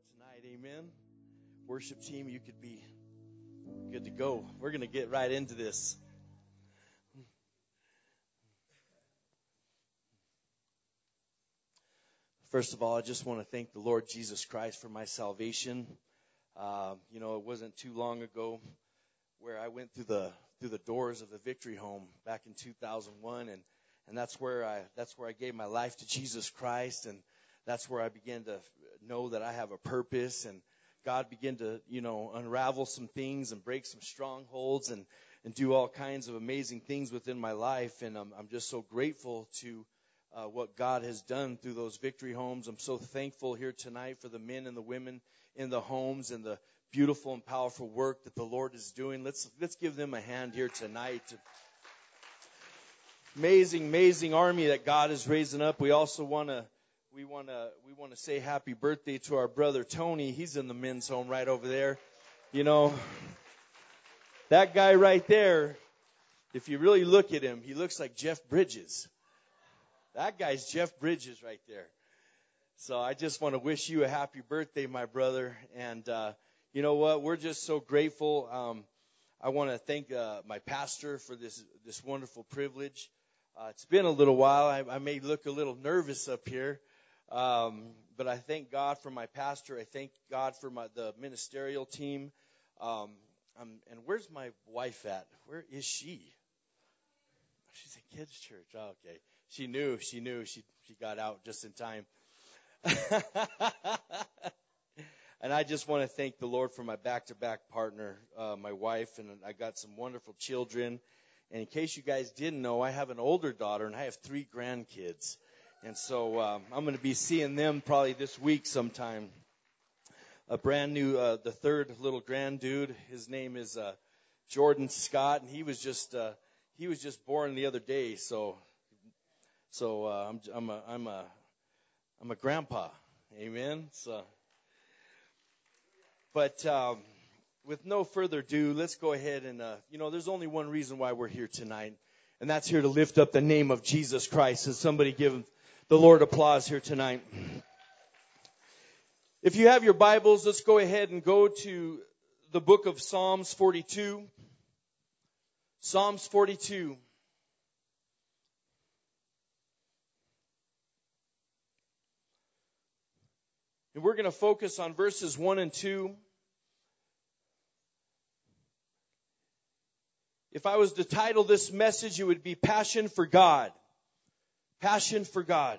tonight. Amen. Worship team, you could be good to go. We're going to get right into this. First of all, I just want to thank the Lord Jesus Christ for my salvation. It wasn't too long ago where I went through the doors of the Victory Home back in 2001, and that's where I gave my life to Jesus Christ, and that's where I began to know that I have a purpose, and God began to unravel some things and break some strongholds and do all kinds of amazing things within my life, and I'm just so grateful to what God has done through those Victory Homes. I'm so thankful here tonight for the men and the women in the homes and the beautiful and powerful work that the Lord is doing. Let's give them a hand here tonight. Amazing army that God is raising up. We also want to say happy birthday to our brother Tony. He's in the men's home right over there. That guy right there, if you really look at him, he looks like Jeff Bridges. That guy's Jeff Bridges right there. So I just want to wish you a happy birthday, my brother. And you know what? We're just so grateful. I want to thank my pastor for this wonderful privilege. It's been a little while. I may look a little nervous up here. But I thank God for my pastor. I thank God for the ministerial team. And where's my wife at? Where is she? She's in kids' church. Oh, okay. She knew. She got out just in time. And I just want to thank the Lord for my back-to-back partner, my wife, and I got some wonderful children. And in case you guys didn't know, I have an older daughter and I have 3 grandkids. And so I'm going to be seeing them probably this week sometime. A brand new, the third little grand dude. His name is Jordan Scott, and he was just born the other day. So I'm a grandpa. Amen. But with no further ado, let's go ahead and there's only one reason why we're here tonight, and that's here to lift up the name of Jesus Christ. And somebody give the Lord applause here tonight. If you have your Bibles, let's go ahead and go to the book of Psalms 42. Psalms 42. And we're going to focus on verses 1 and 2. If I was to title this message, it would be Passion for God. Passion for God.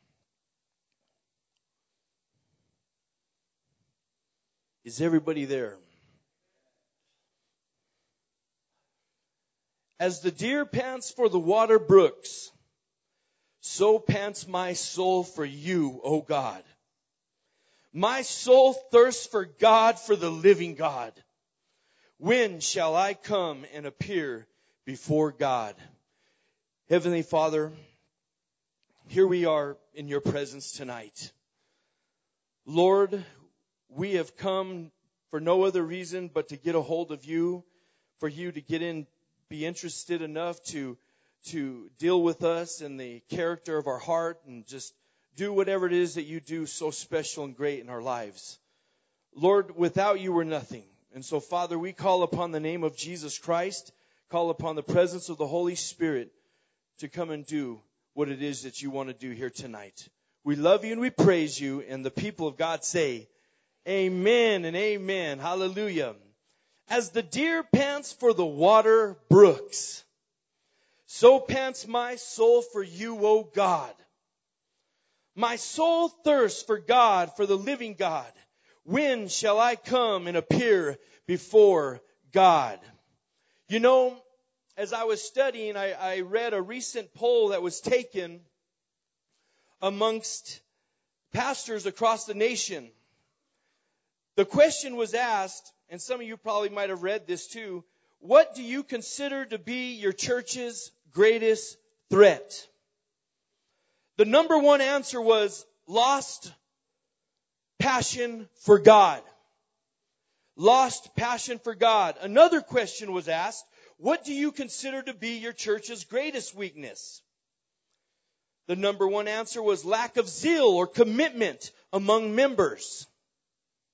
Is everybody there? As the deer pants for the water brooks, so pants my soul for you, O God. My soul thirsts for God, for the living God. When shall I come and appear before God? Heavenly Father, here we are in your presence tonight. Lord, we have come for no other reason but to get a hold of you, for you to be interested enough to deal with us in the character of our heart and just do whatever it is that you do so special and great in our lives. Lord, without you we're nothing. And so, Father, we call upon the name of Jesus Christ, call upon the presence of the Holy Spirit to come and do what it is that you want to do here tonight. We love you and we praise you, and the people of God say, amen and amen. Hallelujah. As the deer pants for the water brooks, so pants my soul for you, O God. My soul thirsts for God, for the living God. When shall I come and appear before God? As I was studying, I read a recent poll that was taken amongst pastors across the nation. The question was asked, and some of you probably might have read this too, what do you consider to be your church's greatest threat? The number one answer was lost passion for God. Lost passion for God. Another question was asked, what do you consider to be your church's greatest weakness? The number one answer was lack of zeal or commitment among members.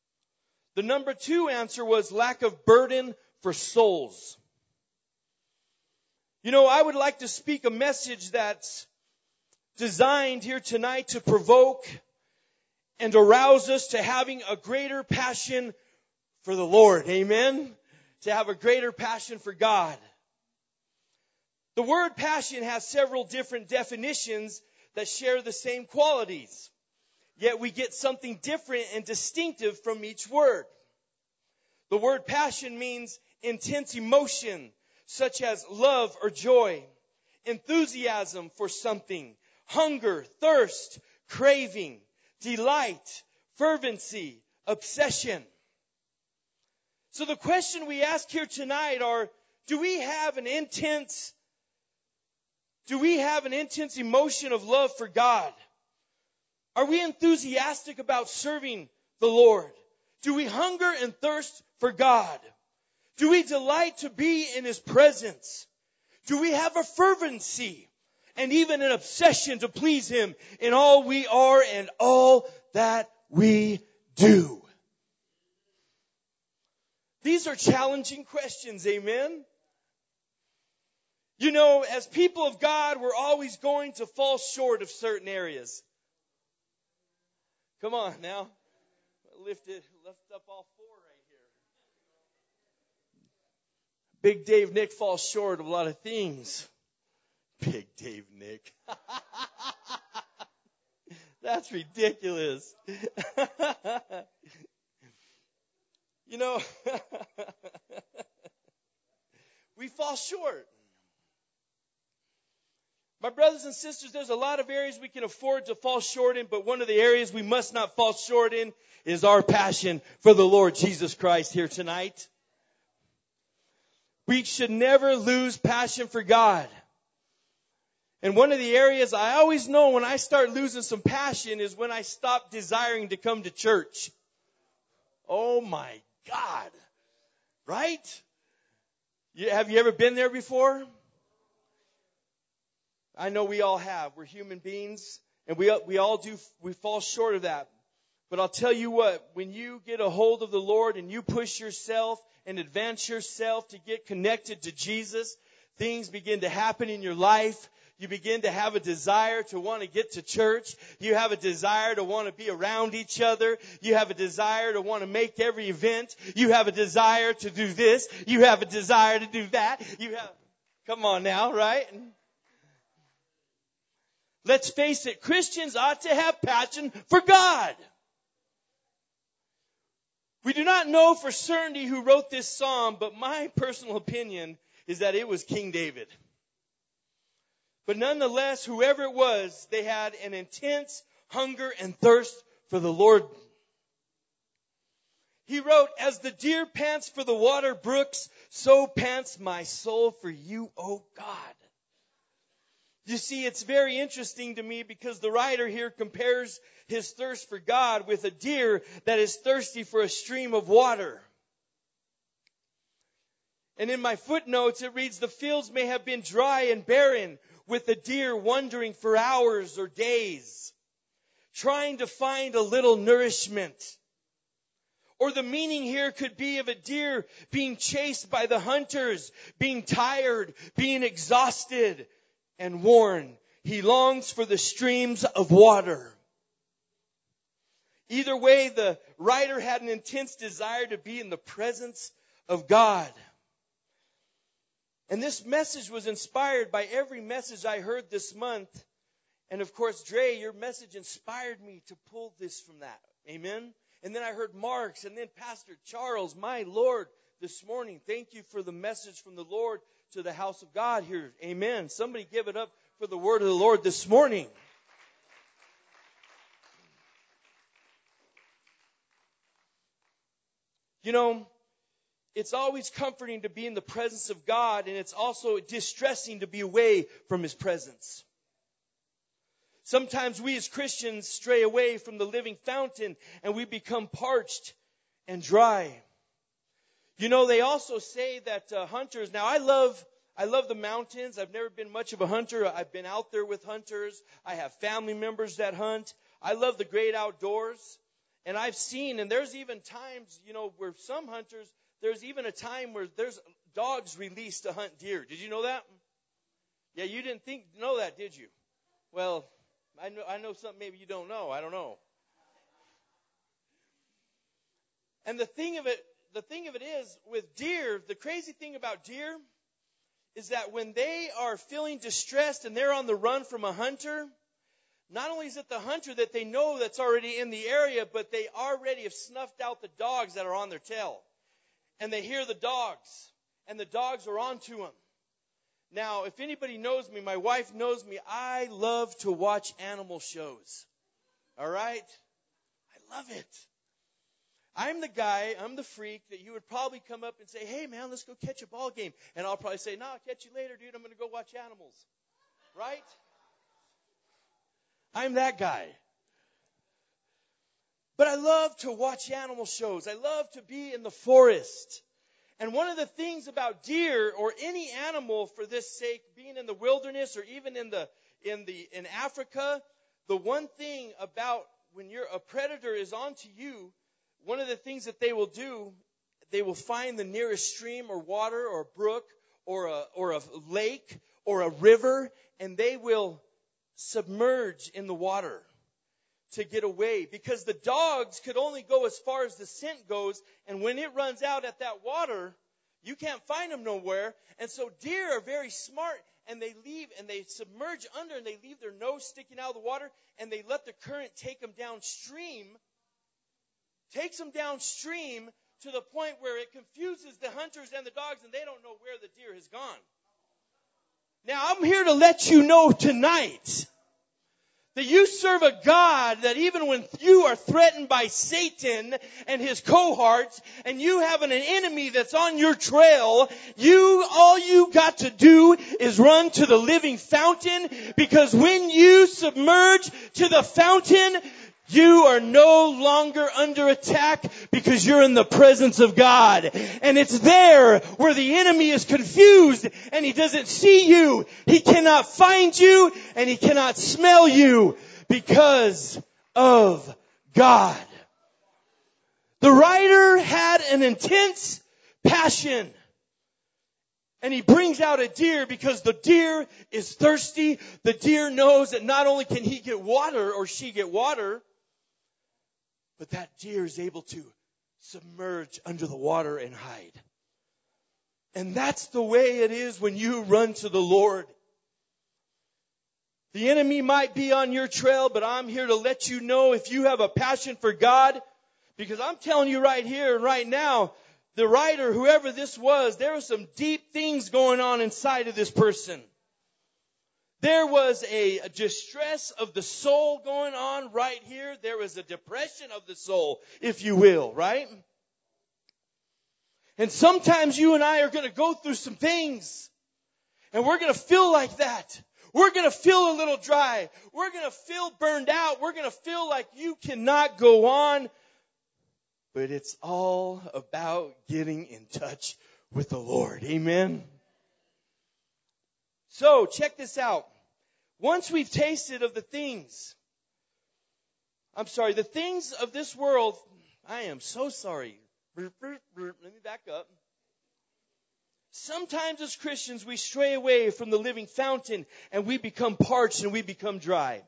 The number 2 answer was lack of burden for souls. You know, I would like to speak a message that's designed here tonight to provoke and arouse us to having a greater passion for the Lord. Amen? To have a greater passion for God. The word passion has several different definitions that share the same qualities. Yet we get something different and distinctive from each word. The word passion means intense emotion, such as love or joy, enthusiasm for something, hunger, thirst, craving, delight, fervency, obsession. So the question we ask here tonight are, do we have an intense emotion of love for God? Are we enthusiastic about serving the Lord? Do we hunger and thirst for God? Do we delight to be in His presence? Do we have a fervency and even an obsession to please Him in all we are and all that we do? These are challenging questions, amen? You know, as people of God, we're always going to fall short of certain areas. Come on now. Lift up all 4 right here. Big Dave Nick falls short of a lot of things. Big Dave Nick. That's ridiculous. You know, we fall short. My brothers and sisters, there's a lot of areas we can afford to fall short in, but one of the areas we must not fall short in is our passion for the Lord Jesus Christ here tonight. We should never lose passion for God. And one of the areas I always know when I start losing some passion is when I stop desiring to come to church. Oh my God. Right? Have you ever been there before? I know we all have. We're human beings, and we all do. We fall short of that. But I'll tell you what, when you get a hold of the Lord and you push yourself and advance yourself to get connected to Jesus, things begin to happen in your life. You begin to have a desire to want to get to church. You have a desire to want to be around each other. You have a desire to want to make every event. You have a desire to do this. You have a desire to do that. Come on now, right? Let's face it, Christians ought to have passion for God. We do not know for certainty who wrote this psalm, but my personal opinion is that it was King David. But nonetheless, whoever it was, they had an intense hunger and thirst for the Lord. He wrote, "As the deer pants for the water brooks, so pants my soul for you, O God." You see, it's very interesting to me because the writer here compares his thirst for God with a deer that is thirsty for a stream of water. And in my footnotes, it reads, "The fields may have been dry and barren, with the deer wandering for hours or days, trying to find a little nourishment." Or the meaning here could be of a deer being chased by the hunters, being tired, being exhausted and worn. He longs for the streams of water. Either way, the writer had an intense desire to be in the presence of God. And this message was inspired by every message I heard this month. And of course, Dre, your message inspired me to pull this from that. Amen? And then I heard Mark's and then Pastor Charles. My Lord, this morning, thank you for the message from the Lord to the house of God here. Amen. Somebody give it up for the word of the Lord this morning. You know, it's always comforting to be in the presence of God, and it's also distressing to be away from His presence. Sometimes we as Christians stray away from the living fountain and we become parched and dry. You know, they also say that hunters, now I love the mountains. I've never been much of a hunter. I've been out there with hunters. I have family members that hunt. I love the great outdoors. And I've seen, and there's even times, where some hunters, there's even a time where there's dogs released to hunt deer. Did you know that? Yeah, you didn't know that, did you? Well, I know something maybe you don't know. I don't know. And the thing of it is, with deer, the crazy thing about deer is that when they are feeling distressed and they're on the run from a hunter, not only is it the hunter that they know that's already in the area, but they already have snuffed out the dogs that are on their tail. And they hear the dogs, and the dogs are onto them. Now, if anybody knows me, my wife knows me, I love to watch animal shows. All right? I love it. I'm the freak that you would probably come up and say, hey, man, let's go catch a ball game. And I'll probably say, no, I'll catch you later, dude. I'm going to go watch animals. Right? I'm that guy. But I love to watch animal shows. I love to be in the forest. And one of the things about deer, or any animal for this sake, being in the wilderness or even in Africa, the one thing about when a predator is onto you, one of the things that they will do, they will find the nearest stream or water or brook or a lake or a river, and they will submerge in the water to get away, because the dogs could only go as far as the scent goes, and when it runs out at that water, you can't find them nowhere. And so deer are very smart, and they leave and they submerge under, and they leave their nose sticking out of the water, and they let the current take them downstream, to the point where it confuses the hunters and the dogs, and they don't know where the deer has gone. Now, I'm here to let you know tonight that you serve a God that even when you are threatened by Satan and his cohorts, and you have an enemy that's on your trail, all you got to do is run to the living fountain, because when you submerge to the fountain, you are no longer under attack, because you're in the presence of God. And it's there where the enemy is confused and he doesn't see you. He cannot find you and he cannot smell you because of God. The writer had an intense passion. And he brings out a deer because the deer is thirsty. The deer knows that not only can he get water or she get water, but that deer is able to submerge under the water and hide. And that's the way it is when you run to the Lord. The enemy might be on your trail, but I'm here to let you know, if you have a passion for God, because I'm telling you right here and right now, the writer, whoever this was, there were some deep things going on inside of this person. There was a distress of the soul going on right here. There was a depression of the soul, if you will, right? And sometimes you and I are going to go through some things, and we're going to feel like that. We're going to feel a little dry. We're going to feel burned out. We're going to feel like you cannot go on. But it's all about getting in touch with the Lord. Amen? So, check this out. Once we've tasted of the things of this world, I am so sorry. Let me back up. Sometimes as Christians, we stray away from the living fountain and we become parched and we become dry.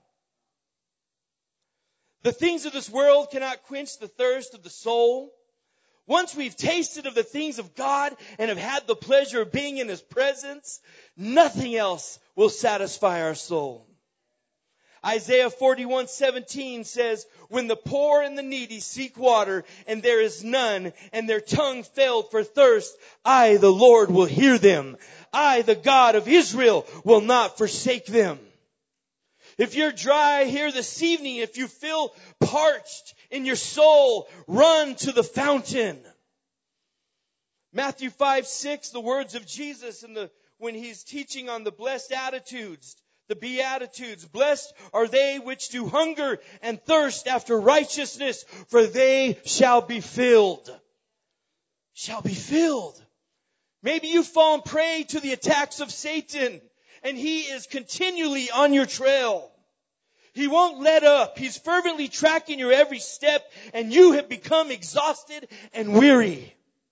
The things of this world cannot quench the thirst of the soul. Once we've tasted of the things of God and have had the pleasure of being in His presence, nothing else will satisfy our soul. Isaiah 41:17 says, when the poor and the needy seek water, and there is none, and their tongue failed for thirst, I, the Lord, will hear them. I, the God of Israel, will not forsake them. If you're dry here this evening, if you feel parched in your soul, run to the fountain. Matthew 5:6, the words of Jesus when He's teaching on the blessed attitudes, the Beatitudes. Blessed are they which do hunger and thirst after righteousness, for they shall be filled. Shall be filled. Maybe you've fallen prey to the attacks of Satan, and he is continually on your trail. He won't let up. He's fervently tracking your every step, and you have become exhausted and weary.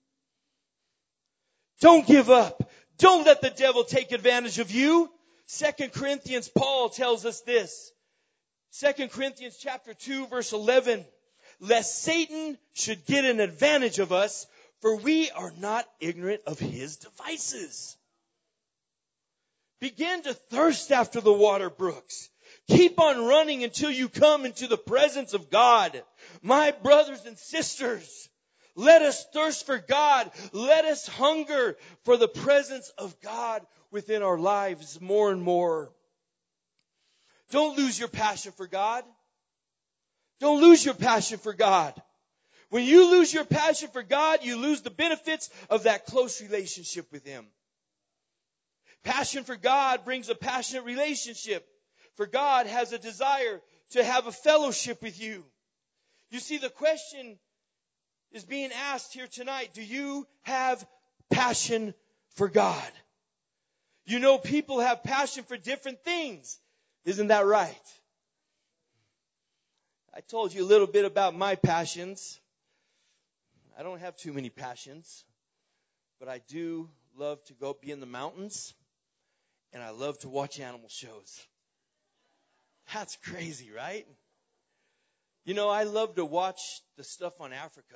Don't give up. Don't let the devil take advantage of you. 2 Corinthians, Paul tells us this. 2 Corinthians chapter 2, verse 11. Lest Satan should get an advantage of us, for we are not ignorant of his devices. Begin to thirst after the water brooks. Keep on running until you come into the presence of God. My brothers and sisters, let us thirst for God. Let us hunger for the presence of God within our lives more and more. Don't lose your passion for God. Don't lose your passion for God. When you lose your passion for God, you lose the benefits of that close relationship with Him. Passion for God brings a passionate relationship. For God has a desire to have a fellowship with you. You see, the question is being asked here tonight. Do you have passion for God? You know, people have passion for different things. Isn't that right? I told you a little bit about my passions. I don't have too many passions, but I do love to go be in the mountains, and I love to watch animal shows. That's crazy, right? You know, I love to watch the stuff on Africa.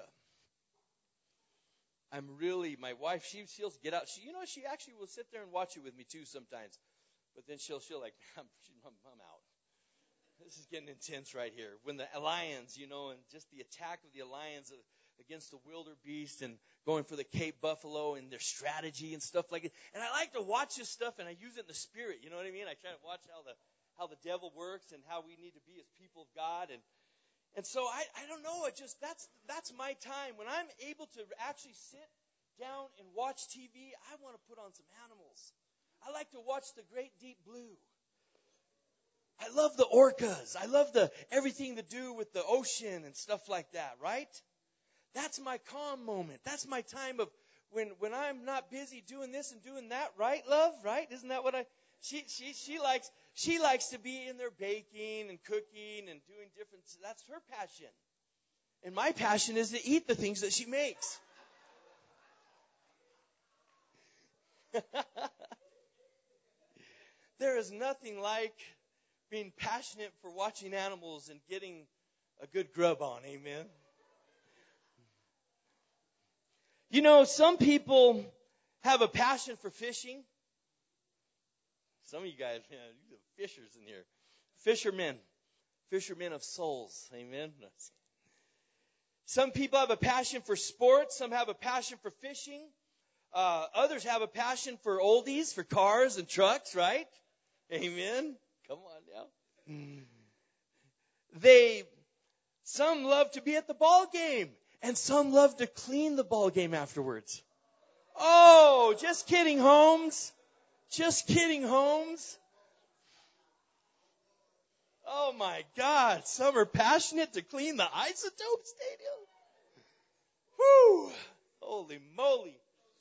My wife, she'll get out. She actually will sit there and watch it with me too sometimes. But then she'll like, I'm out. This is getting intense right here. When the lions, and just the attack of the lions against the wildebeest and going for the Cape buffalo and their strategy and stuff like that. And I like to watch this stuff, and I use it in the spirit. You know what I mean? I try to watch how the devil works and how we need to be as people of God. And so I don't know. That's my time. When I'm able to actually sit down and watch TV, I want to put on some animals. I like to watch the great deep blue. I love the orcas. I love everything to do with the ocean and stuff like that, right? That's my calm moment. That's my time of when I'm not busy doing this and doing that, right, love? Right? Isn't that what she likes to be in there baking and cooking and doing different. That's her passion. And my passion is to eat the things that she makes. There is nothing like being passionate for watching animals and getting a good grub on. Amen. You know, some people have a passion for fishing. Some of you guys, you are fishers in here. Fishermen of souls. Amen. Some people have a passion for sports. Some have a passion for fishing. Others have a passion for oldies, for cars and trucks, right? Amen. Come on now. Some love to be at the ball game, and some love to clean the ball game afterwards. Oh, just kidding, Holmes. Just kidding, Holmes. Oh my God. Some are passionate to clean the Isotope Stadium. Whew. Holy moly.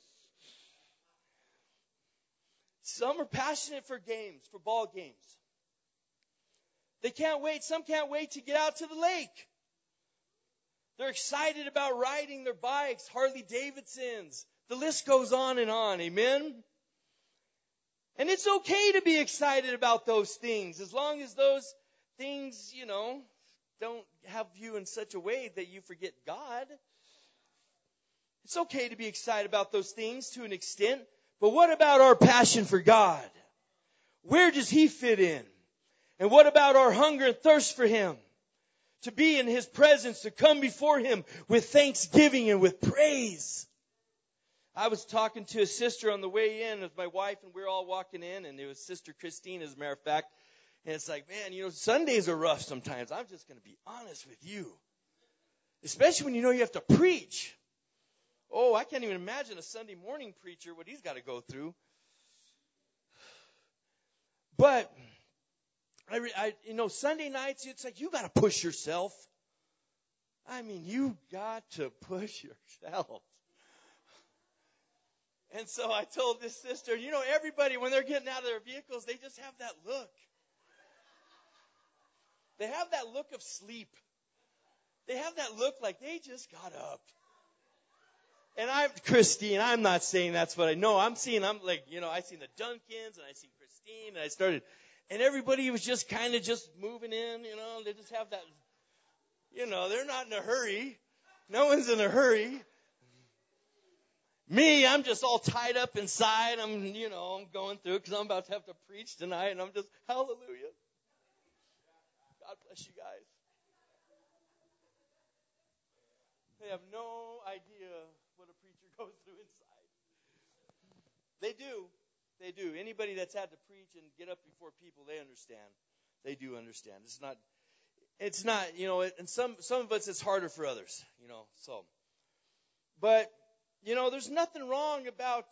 Some are passionate for games, for ball games. They can't wait. Some can't wait to get out to the lake. They're excited about riding their bikes, Harley Davidsons. The list goes on and on. Amen? And it's okay to be excited about those things as long as those things, don't have you in such a way that you forget God. It's okay to be excited about those things to an extent. But what about our passion for God? Where does He fit in? And what about our hunger and thirst for Him? To be in His presence, to come before Him with thanksgiving and with praise. I was talking to a sister on the way in with my wife, and we were all walking in, and it was Sister Christine, as a matter of fact. And it's like, man, Sundays are rough sometimes. I'm just going to be honest with you. Especially when you have to preach. Oh, I can't even imagine a Sunday morning preacher, what he's got to go through. But, Sunday nights, it's like you got to push yourself. I mean, you got to push yourself. And so I told this sister, everybody, when they're getting out of their vehicles, they just have that look. They have that look of sleep. They have that look like they just got up. And Christine, I'm not saying that's what I know. I'm like, I seen the Duncans and I seen Christine and and everybody was just kind of just moving in, they just have that, they're not in a hurry. No one's in a hurry. Me, I'm just all tied up inside. I'm going through it because I'm about to have to preach tonight and I'm just, hallelujah. God bless you guys. They have no idea what a preacher goes through inside. They do. They do. Anybody that's had to preach and get up before people, they understand. They do understand. It's not, and some of us, it's harder for others, so. But, there's nothing wrong about,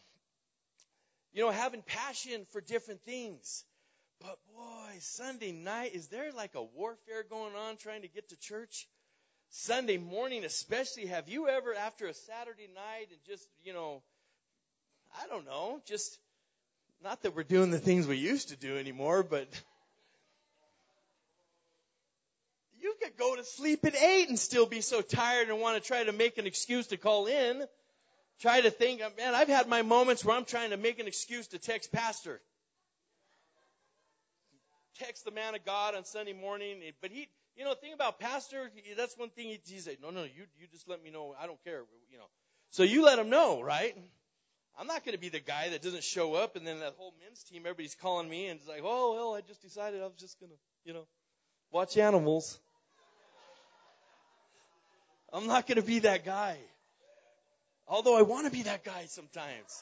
having passion for different things. But boy, Sunday night, is there like a warfare going on trying to get to church? Sunday morning especially, have you ever, after a Saturday night and just, I don't know, just, not that we're doing the things we used to do anymore, but you could go to sleep at 8 and still be so tired and want to try to make an excuse to call in. Try to think, man, I've had my moments where I'm trying to make an excuse to text pastor. Text the man of God on Sunday morning, but he, thing about pastor, that's one thing he said, no, you just let me know. I don't care, So you let him know, right? I'm not going to be the guy that doesn't show up, and then that whole men's team, everybody's calling me, and it's like, oh, well, I just decided I was just going to, watch animals. I'm not going to be that guy. Although I want to be that guy sometimes.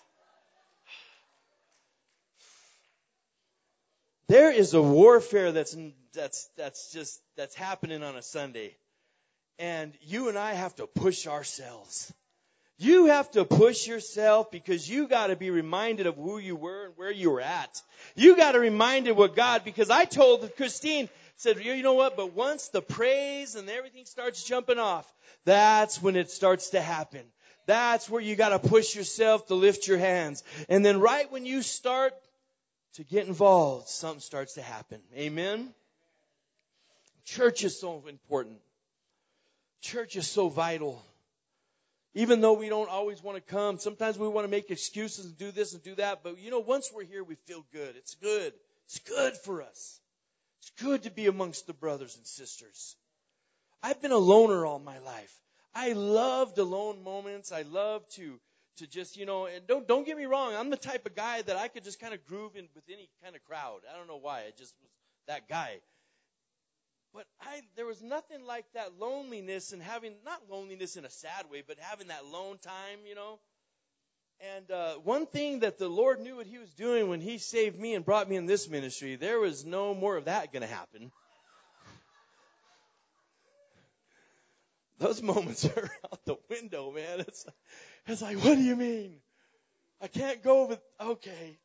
There is a warfare that's happening on a Sunday. And you and I have to push ourselves. You have to push yourself because you got to be reminded of who you were and where you were at. You got to remind it what God, because I told Christine, said, you know what, but once the praise and everything starts jumping off, that's when it starts to happen. That's where you got to push yourself to lift your hands. And then right when you start to get involved, something starts to happen. Amen? Church is so important. Church is so vital. Even though we don't always want to come, sometimes we want to make excuses and do this and do that. But, once we're here, we feel good. It's good. It's good for us. It's good to be amongst the brothers and sisters. I've been a loner all my life. I loved alone moments. I love to just, and don't get me wrong. I'm the type of guy that I could just kind of groove in with any kind of crowd. I don't know why. I just was that guy. But there was nothing like that loneliness and having, not loneliness in a sad way, but having that lone time, And one thing that the Lord knew what he was doing when he saved me and brought me in this ministry, there was no more of that going to happen. Those moments are out the window, man. It's like, what do you mean? I can't go with, okay.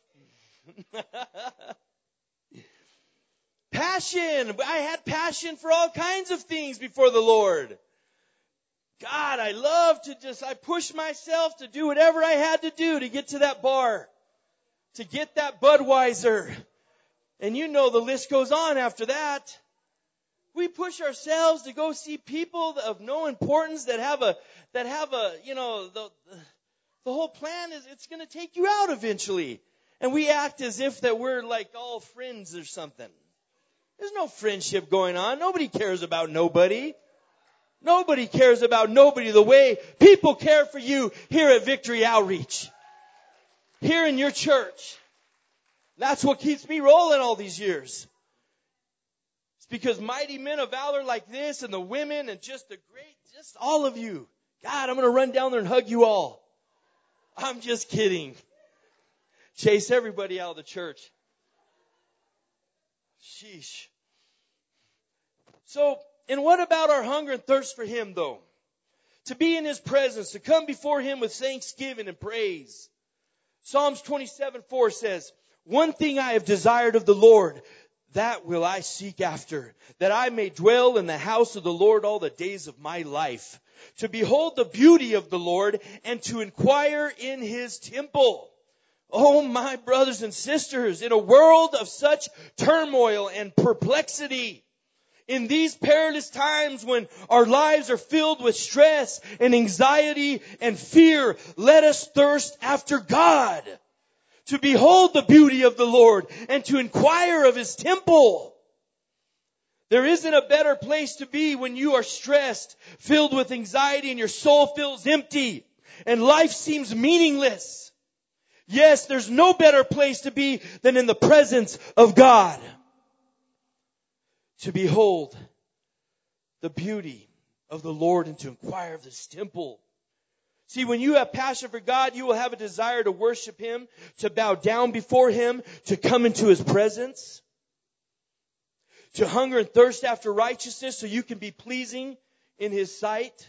Passion. I had passion for all kinds of things before the Lord. God, I pushed myself to do whatever I had to do to get to that bar, to get that Budweiser. And the list goes on after that. We push ourselves to go see people of no importance that have a, the whole plan is it's going to take you out eventually. And we act as if that we're like all friends or something. There's no friendship going on. Nobody cares about nobody. Nobody cares about nobody the way people care for you here at Victory Outreach. Here in your church. That's what keeps me rolling all these years. It's because mighty men of valor like this and the women and just all of you. God, I'm going to run down there and hug you all. I'm just kidding. Chase everybody out of the church. Sheesh. So, and what about our hunger and thirst for him, though? To be in his presence, to come before him with thanksgiving and praise. Psalms 27:4 says, one thing I have desired of the Lord, that will I seek after, that I may dwell in the house of the Lord all the days of my life, to behold the beauty of the Lord and to inquire in his temple. Oh, my brothers and sisters, in a world of such turmoil and perplexity, in these perilous times when our lives are filled with stress and anxiety and fear, let us thirst after God, to behold the beauty of the Lord and to inquire of His temple. There isn't a better place to be when you are stressed, filled with anxiety, and your soul feels empty and life seems meaningless. Yes, there's no better place to be than in the presence of God, to behold the beauty of the Lord and to inquire of His temple. See, when you have passion for God, you will have a desire to worship Him, to bow down before Him, to come into His presence, to hunger and thirst after righteousness so you can be pleasing in His sight.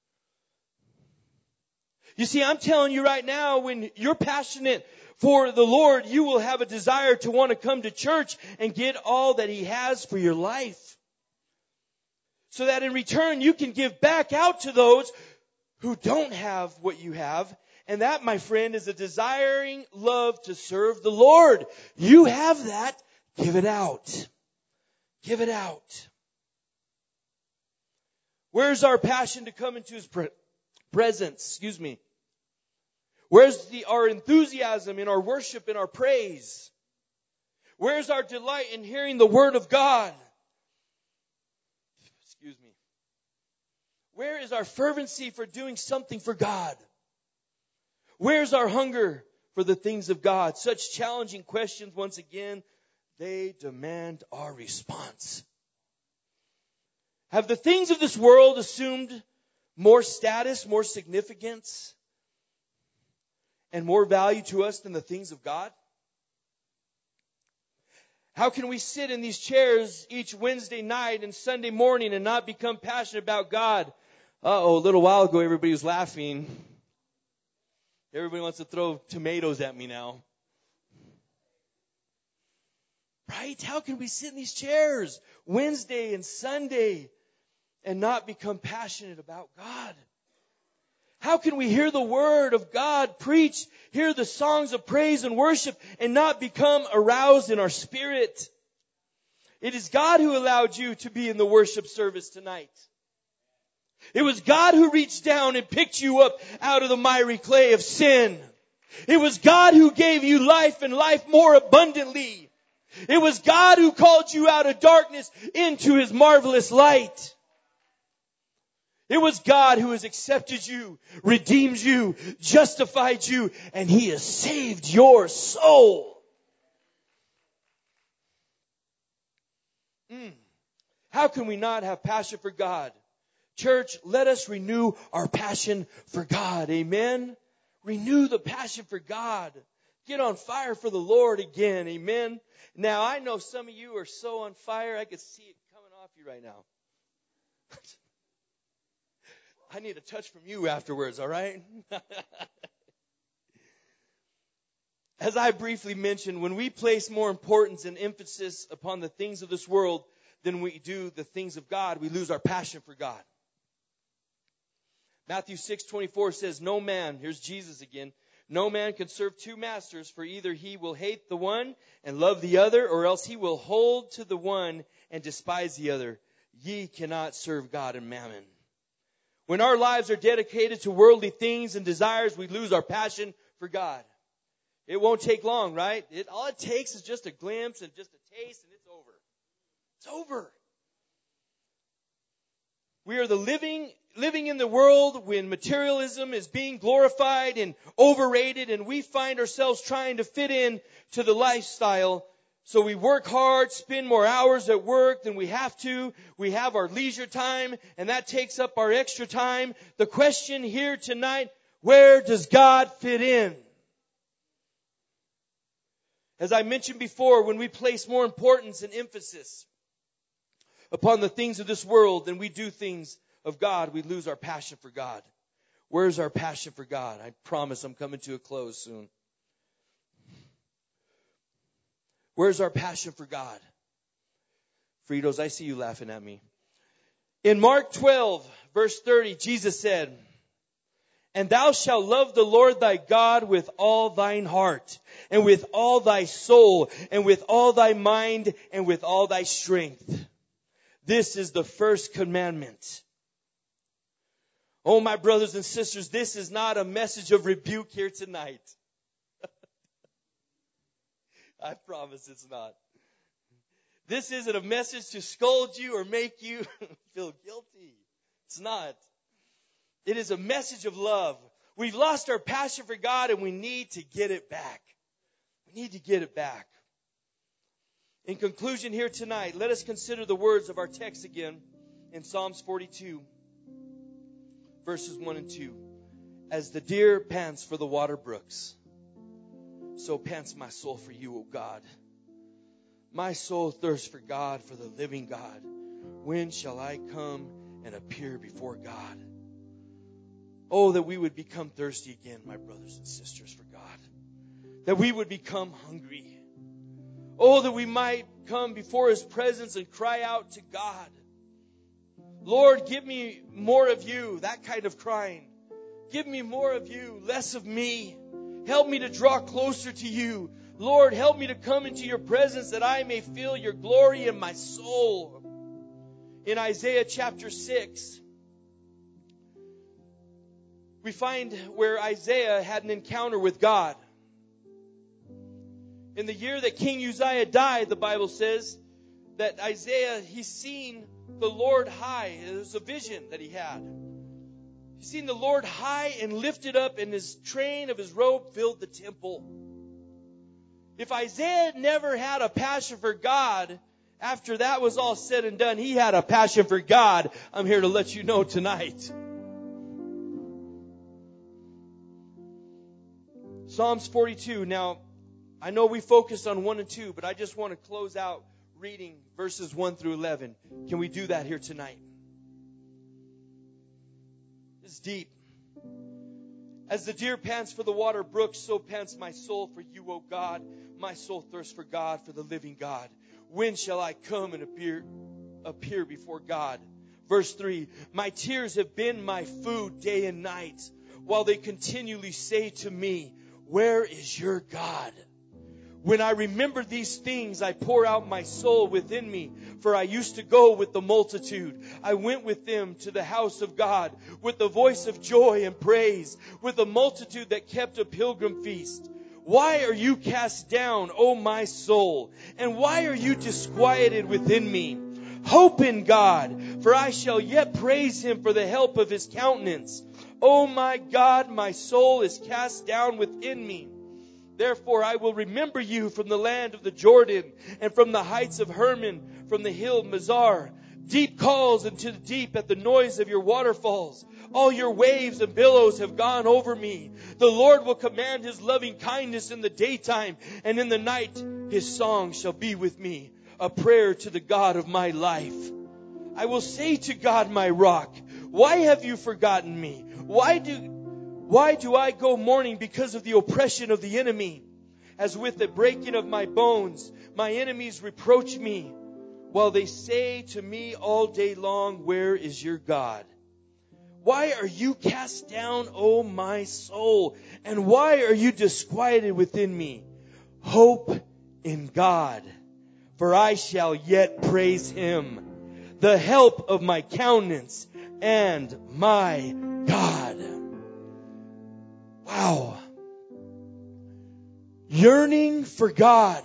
You see, I'm telling you right now, when you're passionate for the Lord, you will have a desire to want to come to church and get all that He has for your life, so that in return you can give back out to those who don't have what you have. And that, my friend, is a desiring love to serve the Lord. You have that. Give it out. Give it out. Where's our passion to come into His presence? Where's our enthusiasm in our worship, in our praise? Where's our delight in hearing the Word of God? Where is our fervency for doing something for God? Where's our hunger for the things of God? Such challenging questions, once again, they demand our response. Have the things of this world assumed more status, more significance, and more value to us than the things of God? How can we sit in these chairs each Wednesday night and Sunday morning and not become passionate about God? A little while ago everybody was laughing. Everybody wants to throw tomatoes at me now. Right? How can we sit in these chairs Wednesday and Sunday and not become passionate about God? How can we hear the Word of God preached, hear the songs of praise and worship, and not become aroused in our spirit? It is God who allowed you to be in the worship service tonight. It was God who reached down and picked you up out of the miry clay of sin. It was God who gave you life and life more abundantly. It was God who called you out of darkness into His marvelous light. It was God who has accepted you, redeemed you, justified you, and He has saved your soul. How can we not have passion for God? Church, let us renew our passion for God. Amen? Renew the passion for God. Get on fire for the Lord again. Amen? Now, I know some of you are so on fire, I can see it coming off you right now. I need a touch from you afterwards, all right? As I briefly mentioned, when we place more importance and emphasis upon the things of this world than we do the things of God, we lose our passion for God. Matthew 6:24 says, no man, here's Jesus again, no man can serve two masters, for either he will hate the one and love the other, or else he will hold to the one and despise the other. Ye cannot serve God and mammon. When our lives are dedicated to worldly things and desires, we lose our passion for God. It won't take long, right? All it takes is just a glimpse and just a taste, and it's over. It's over. We are living in the world when materialism is being glorified and overrated, and we find ourselves trying to fit in to the lifestyle. So we work hard, spend more hours at work than we have to. We have our leisure time, and that takes up our extra time. The question here tonight, where does God fit in? As I mentioned before, when we place more importance and emphasis upon the things of this world than we do things of God, we lose our passion for God. Where's our passion for God? I promise I'm coming to a close soon. Where's our passion for God? Fritos, I see you laughing at me. In Mark 12, verse 30, Jesus said, and thou shalt love the Lord thy God with all thine heart, and with all thy soul, and with all thy mind, and with all thy strength. This is the first commandment. Oh, my brothers and sisters, this is not a message of rebuke here tonight. I promise it's not. This isn't a message to scold you or make you feel guilty. It's not. It is a message of love. We've lost our passion for God and we need to get it back. We need to get it back. In conclusion here tonight, let us consider the words of our text again in Psalms 42, verses 1 and 2. As the deer pants for the water brooks, so pants my soul for you, O God. My soul thirsts for God, for the living God. When shall I come and appear before God? Oh, that we would become thirsty again, my brothers and sisters, for God. That we would become hungry. Oh, that we might come before His presence and cry out to God. Lord, give me more of you. That kind of crying. Give me more of you, less of me. Help me to draw closer to you. Lord, help me to come into your presence that I may feel your glory in my soul. In Isaiah chapter 6, we find where Isaiah had an encounter with God. In the year that King Uzziah died, the Bible says that Isaiah, he's seen the Lord high. It was a vision that he had. He's seen the Lord high and lifted up, and his train of his robe filled the temple. If Isaiah never had a passion for God, after that was all said and done, he had a passion for God. I'm here to let you know tonight. Psalms 42. Now, I know we focused on 1 and 2, but I just want to close out reading verses 1 through 11. Can we do that here tonight? It's deep. As the deer pants for the water brooks, so pants my soul for you, O God. My soul thirsts for God, for the living God. When shall I come and appear before God? Verse 3, my tears have been my food day and night, while they continually say to me, where is your God? When I remember these things, I pour out my soul within me. For I used to go with the multitude. I went with them to the house of God with the voice of joy and praise, with a multitude that kept a pilgrim feast. Why are you cast down, O my soul? And why are you disquieted within me? Hope in God, for I shall yet praise Him for the help of His countenance. O my God, my soul is cast down within me. Therefore I will remember you from the land of the Jordan, and from the heights of Hermon, from the hill of Mizar. Deep calls into the deep at the noise of your waterfalls. All your waves and billows have gone over me. The Lord will command His loving kindness in the daytime, and in the night His song shall be with me, a prayer to the God of my life. I will say to God, my rock, why have you forgotten me? Why do I go mourning because of the oppression of the enemy? As with the breaking of my bones, my enemies reproach me, while they say to me all day long, where is your God? Why are you cast down, O my soul? And why are you disquieted within me? Hope in God, for I shall yet praise Him, the help of my countenance and my God. Wow. Yearning for God.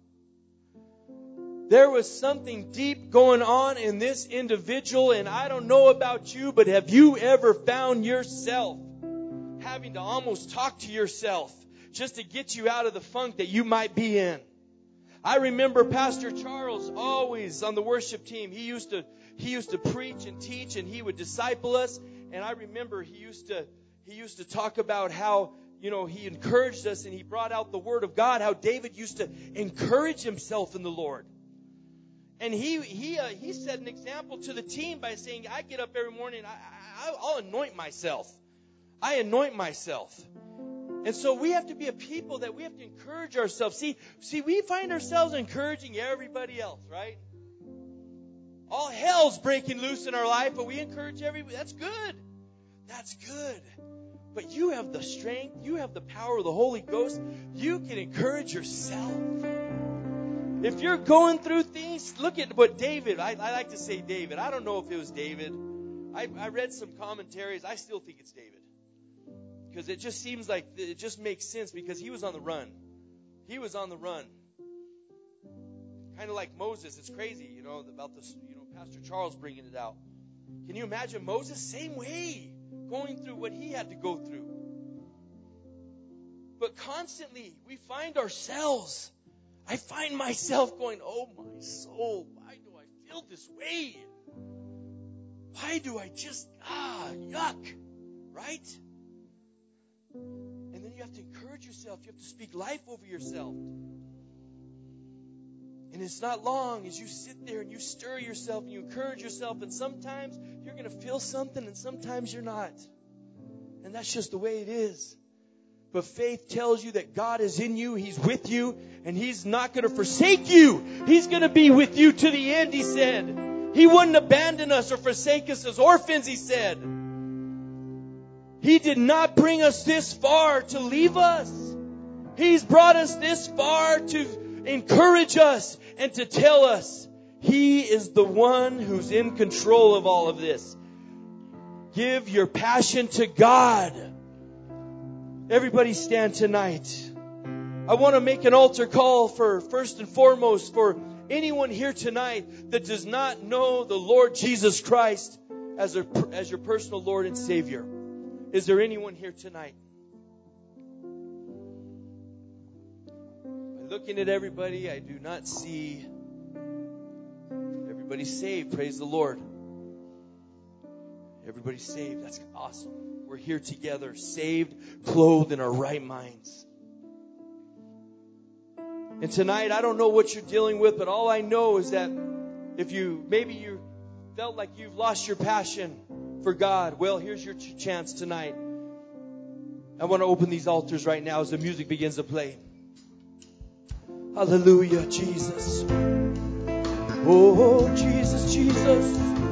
There was something deep going on in this individual, and I don't know about you, but have you ever found yourself having to almost talk to yourself just to get you out of the funk that you might be in? I remember Pastor Charles always on the worship team. He used to preach and teach, and he would disciple us. And I remember he used to talk about how, he encouraged us and he brought out the Word of God, how David used to encourage himself in the Lord. And he set an example to the team by saying, I get up every morning, I'll anoint myself. I anoint myself. And so we have to be a people that we have to encourage ourselves. See, we find ourselves encouraging everybody else, right? All hell's breaking loose in our life, but we encourage everybody. That's good. That's good. But you have the strength, you have the power of the Holy Ghost. You can encourage yourself. If you're going through things, look at what David, I like to say David. I don't know if it was David. I read some commentaries. I still think it's David. Because it just seems like it just makes sense because he was on the run. He was on the run. Kind of like Moses. It's crazy, about this, Pastor Charles bringing it out. Can you imagine Moses? Same way. Going through what he had to go through. But constantly, we find ourselves. I find myself going, oh my soul, why do I feel this way? Why do I just, yuck, right? And then you have to encourage yourself. You have to speak life over yourself. And it's not long as you sit there and you stir yourself and you encourage yourself. And sometimes you're going to feel something and sometimes you're not. And that's just the way it is. But faith tells you that God is in you. He's with you. And He's not going to forsake you. He's going to be with you to the end, He said. He wouldn't abandon us or forsake us as orphans, He said. He did not bring us this far to leave us. He's brought us this far to encourage us and to tell us He is the one who's in control of all of this. Give your passion to God. Everybody stand tonight. I want to make an altar call for, first and foremost, for anyone here tonight that does not know the Lord Jesus Christ as your personal Lord and Savior. Is there anyone here tonight? By looking at everybody, I do not see everybody saved. Praise the Lord. Everybody saved. That's awesome. We're here together, saved, clothed in our right minds. And tonight, I don't know what you're dealing with, but all I know is that if maybe you felt like you've lost your passion for God, well, here's your chance tonight. I want to open these altars right now as the music begins to play. Hallelujah, Jesus. Oh, Jesus, Jesus.